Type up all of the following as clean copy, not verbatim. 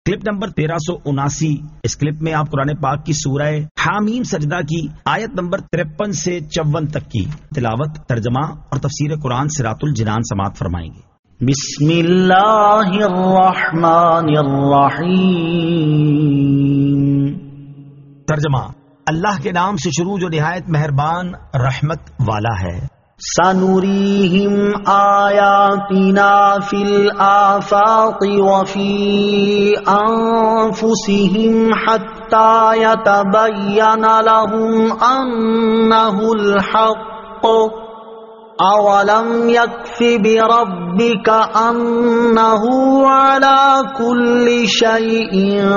Clip number 1379۔ اس clip میں آپ قرآن پاک کی سورہ حامیم سجدہ کی آیت نمبر 53 سے 54 تک کی تلاوت، ترجمہ اور تفسیر قرآن صراط الجنان سماعت فرمائیں گے۔ بسم اللہ الرحمن الرحیم۔ ترجمہ: اللہ کے نام سے شروع جو نہایت مہربان رحمت والا ہے۔ سنریہم آیاتنا فی الآفاق وفی انفسہم حتی یتبین لہم انہ الحق اولم یکف بربک انہ علی کل شیء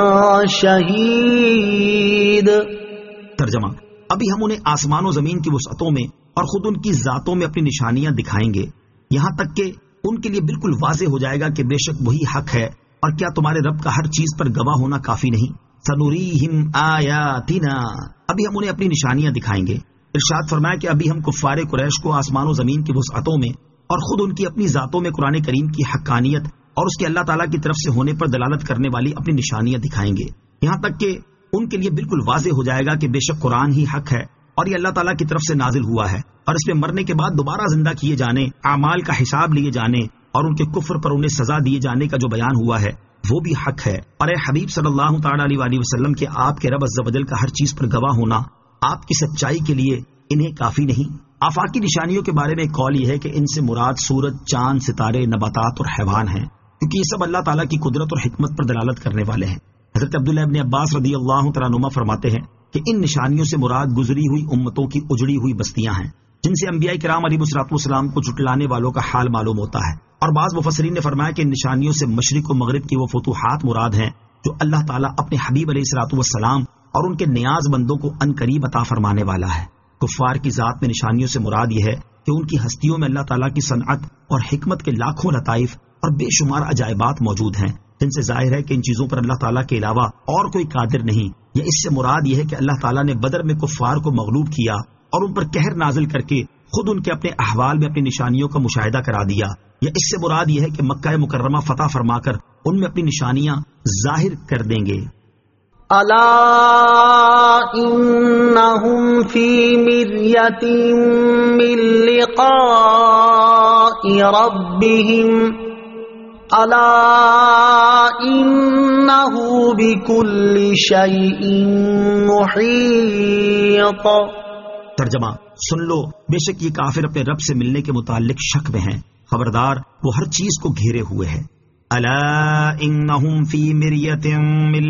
شہید۔ ترجمہ: ابھی ہم انہیں آسمان و زمین کی وسعتوں میں اور خود ان کی ذاتوں میں اپنی نشانیاں دکھائیں گے، یہاں تک کہ ان کے لیے بالکل واضح ہو جائے گا کہ بے شک وہی حق ہے، اور کیا تمہارے رب کا ہر چیز پر گواہ ہونا کافی نہیں؟ سنریہم آیاتنا، ابھی ہم انہیں اپنی نشانیاں دکھائیں گے۔ ارشاد فرمایا کہ ابھی ہم کفار قریش کو آسمان و زمین کی وسعتوں میں اور خود ان کی اپنی ذاتوں میں قرآن کریم کی حقانیت اور اس کے اللہ تعالیٰ کی طرف سے ہونے پر دلالت کرنے والی اپنی نشانیاں دکھائیں گے، یہاں تک کہ ان کے لیے بالکل واضح ہو جائے گا کہ بے شک قرآن ہی حق ہے اور یہ اللہ تعالیٰ کی طرف سے نازل ہوا ہے، اور اس میں مرنے کے بعد دوبارہ زندہ کیے جانے، اعمال کا حساب لیے جانے اور ان کے کفر پر انہیں سزا دیے جانے کا جو بیان ہوا ہے وہ بھی حق ہے۔ اور اے حبیب صلی اللہ تعالی علیہ وآلہ وسلم کے آپ کے رب عز و جل کا ہر چیز پر گواہ ہونا آپ کی سچائی کے لیے انہیں کافی نہیں؟ آفاقی نشانیوں کے بارے میں ایک قول یہ ہے کہ ان سے مراد سورج، چاند، ستارے، نباتات اور حیوان ہیں، کیونکہ یہ سب اللہ تعالیٰ کی قدرت اور حکمت پر دلالت کرنے والے ہیں۔ حضرت عبداللہ ابن عباس رضی اللہ تعالیٰ عنہما فرماتے ہیں کہ ان نشانیوں سے مراد گزری ہوئی امتوں کی اجڑی ہوئی بستیاں ہیں، جن سے انبیاء کرام علیہ الصلوۃ والسلام کو جھٹلانے والوں کا حال معلوم ہوتا ہے۔ اور بعض مفسرین نے فرمایا کہ ان نشانیوں سے مشرق و مغرب کی وہ فتوحات مراد ہیں جو اللہ تعالیٰ اپنے حبیب علیہ الصلوۃ والسلام اور ان کے نیاز بندوں کو عنقریب عطا فرمانے والا ہے۔ کفار کی ذات میں نشانیوں سے مراد یہ ہے کہ ان کی ہستیوں میں اللہ تعالیٰ کی صنعت اور حکمت کے لاکھوں لطائف اور بے شمار عجائبات موجود ہیں، جن سے ظاہر ہے کہ ان چیزوں پر اللہ تعالیٰ کے علاوہ اور کوئی قادر نہیں۔ یا اس سے مراد یہ ہے کہ اللہ تعالیٰ نے بدر میں کفار کو مغلوب کیا اور ان پر قہر نازل کر کے خود ان کے اپنے احوال میں اپنی نشانیوں کا مشاہدہ کرا دیا۔ یا اس سے مراد یہ ہے کہ مکہ مکرمہ فتح فرما کر ان میں اپنی نشانیاں ظاہر کر دیں گے۔ الا انہم فی مریۃ من لقاء ربہم الا انہ بکل شیء محیط۔ ترجمہ: سن لو، بے شک یہ کافر اپنے رب سے ملنے کے متعلق شک میں ہیں، خبردار وہ ہر چیز کو گھیرے ہوئے ہے۔ الا انہم فی مریۃ من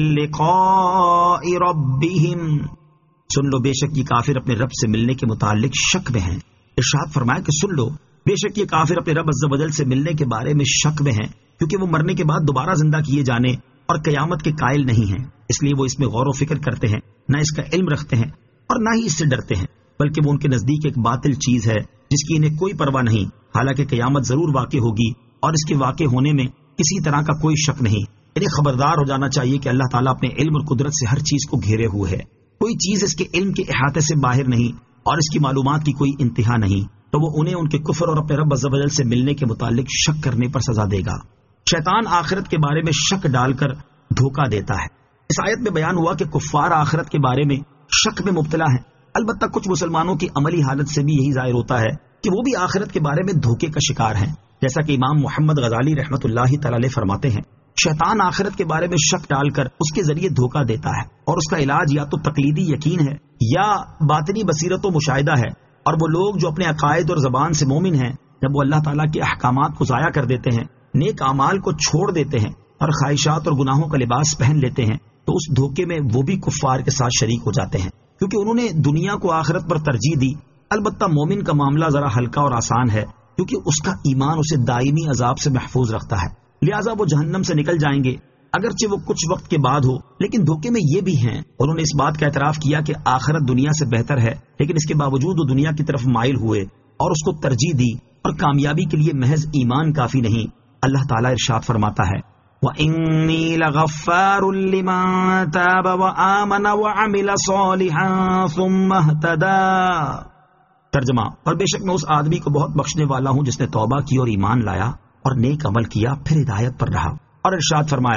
لقاء ربہم، سن لو بے شک یہ کافر اپنے رب سے ملنے کے متعلق شک میں ہیں۔ ارشاد فرمایا کہ سن لو بے شک یہ کافر اپنے رب عز و جل سے ملنے کے بارے میں شک میں ہیں، کیونکہ وہ مرنے کے بعد دوبارہ زندہ کیے جانے اور قیامت کے قائل نہیں ہیں، اس لیے وہ اس میں غور و فکر کرتے ہیں، نہ اس کا علم رکھتے ہیں اور نہ ہی اس سے ڈرتے ہیں، بلکہ وہ ان کے نزدیک ایک باطل چیز ہے جس کی انہیں کوئی پرواہ نہیں، حالانکہ قیامت ضرور واقع ہوگی اور اس کے واقع ہونے میں کسی طرح کا کوئی شک نہیں۔ انہیں خبردار ہو جانا چاہیے کہ اللہ تعالیٰ اپنے علم اور قدرت سے ہر چیز کو گھیرے ہوئے ہے، کوئی چیز اس کے علم کے احاطے سے باہر نہیں اور اس کی معلومات کی کوئی انتہا نہیں، تو وہ انہیں ان کے کفر اور اپنے رب عز و جل سے ملنے کے متعلق شک کرنے پر سزا دے گا۔ شیطان آخرت کے بارے میں شک ڈال کر دھوکہ دیتا ہے۔ اس آیت میں بیان ہوا کہ کفار آخرت کے بارے میں شک میں مبتلا ہیں، البتہ کچھ مسلمانوں کی عملی حالت سے بھی یہی ظاہر ہوتا ہے کہ وہ بھی آخرت کے بارے میں دھوکے کا شکار ہیں، جیسا کہ امام محمد غزالی رحمۃ اللہ تعالی علیہ فرماتے ہیں، شیطان آخرت کے بارے میں شک ڈال کر اس کے ذریعے دھوکہ دیتا ہے، اور اس کا علاج یا تو تقلیدی یقین ہے یا باطنی بصیرت و مشاہدہ ہے، اور وہ لوگ جو اپنے عقائد اور زبان سے مومن ہیں، جب وہ اللہ تعالیٰ کے احکامات کو ضائع کر دیتے ہیں، نیک اعمال کو چھوڑ دیتے ہیں اور خواہشات اور گناہوں کا لباس پہن لیتے ہیں، تو اس دھوکے میں وہ بھی کفار کے ساتھ شریک ہو جاتے ہیں، کیونکہ انہوں نے دنیا کو آخرت پر ترجیح دی۔ البتہ مومن کا معاملہ ذرا ہلکا اور آسان ہے، کیونکہ اس کا ایمان اسے دائمی عذاب سے محفوظ رکھتا ہے، لہٰذا وہ جہنم سے نکل جائیں گے، اگرچہ وہ کچھ وقت کے بعد ہو۔ لیکن دھوکے میں یہ بھی ہیں، انہوں نے اس بات کا اعتراف کیا کہ آخرت دنیا سے بہتر ہے، لیکن اس کے باوجود وہ دنیا کی طرف مائل ہوئے اور اس کو ترجیح دی، اور کامیابی کے لیے محض ایمان کافی نہیں۔ اللہ تعالیٰ ارشاد فرماتا ہے وَإِنِّي لَغَفَّارٌ لِّمَن تَابَ وَآمَنَ وَعَمِلَ صَالِحًا ثُمَّ اهْتَدَىٰ۔ ترجمہ: اور بے شک میں اس آدمی کو بہت بخشنے والا ہوں جس نے توبہ کی اور ایمان لایا اور نیک عمل کیا پھر ہدایت پر رہا۔ اور ارشاد فرمایا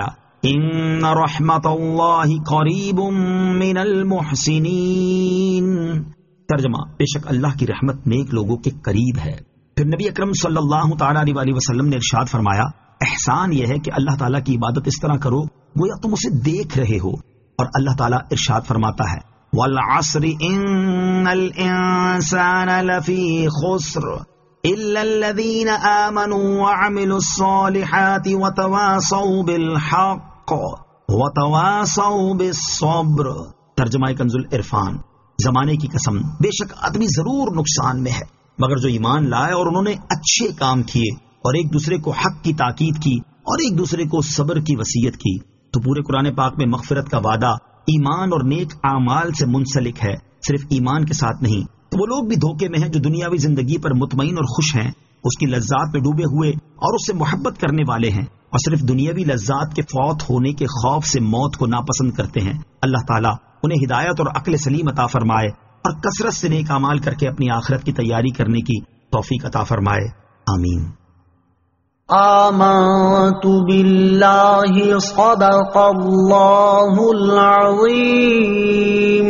ان رحمت اللہ قریب من المحسنین. ترجمہ: بے شک اللہ کی رحمت نیک لوگوں کے قریب ہے. پھر نبی اکرم صلی اللہ تعالی علیہ وسلم نے ارشاد فرمایا، احسان یہ ہے کہ اللہ تعالیٰ کی عبادت اس طرح کرو گویا تم اسے دیکھ رہے ہو. اور اللہ تعالیٰ ارشاد فرماتا ہے، والعصر ان الانسان لفی خسر الا الذین آمنوا وعملوا الصالحات وتواصوا بالحق وتواصوا بالصبر. ترجمہ کنز العرفان. زمانے کی قسم، بے شک آدمی ضرور نقصان میں ہے مگر جو ایمان لائے اور انہوں نے اچھے کام کیے اور ایک دوسرے کو حق کی تاکید کی اور ایک دوسرے کو صبر کی وصیت کی. تو پورے قرآن پاک میں مغفرت کا وعدہ ایمان اور نیک اعمال سے منسلک ہے، صرف ایمان کے ساتھ نہیں. تو وہ لوگ بھی دھوکے میں ہیں جو دنیاوی زندگی پر مطمئن اور خوش ہیں، اس کی لذات میں ڈوبے ہوئے اور اس سے محبت کرنے والے ہیں، اور صرف دنیاوی لذات کے فوت ہونے کے خوف سے موت کو ناپسند کرتے ہیں. اللہ تعالیٰ انہیں ہدایت اور عقل سلیم عطا فرمائے اور کثرت سے نیک اعمال کر کے اپنی آخرت کی تیاری کرنے کی توفیق عطا فرمائے. آمین. آمنت باللہ صدق اللہ العظیم.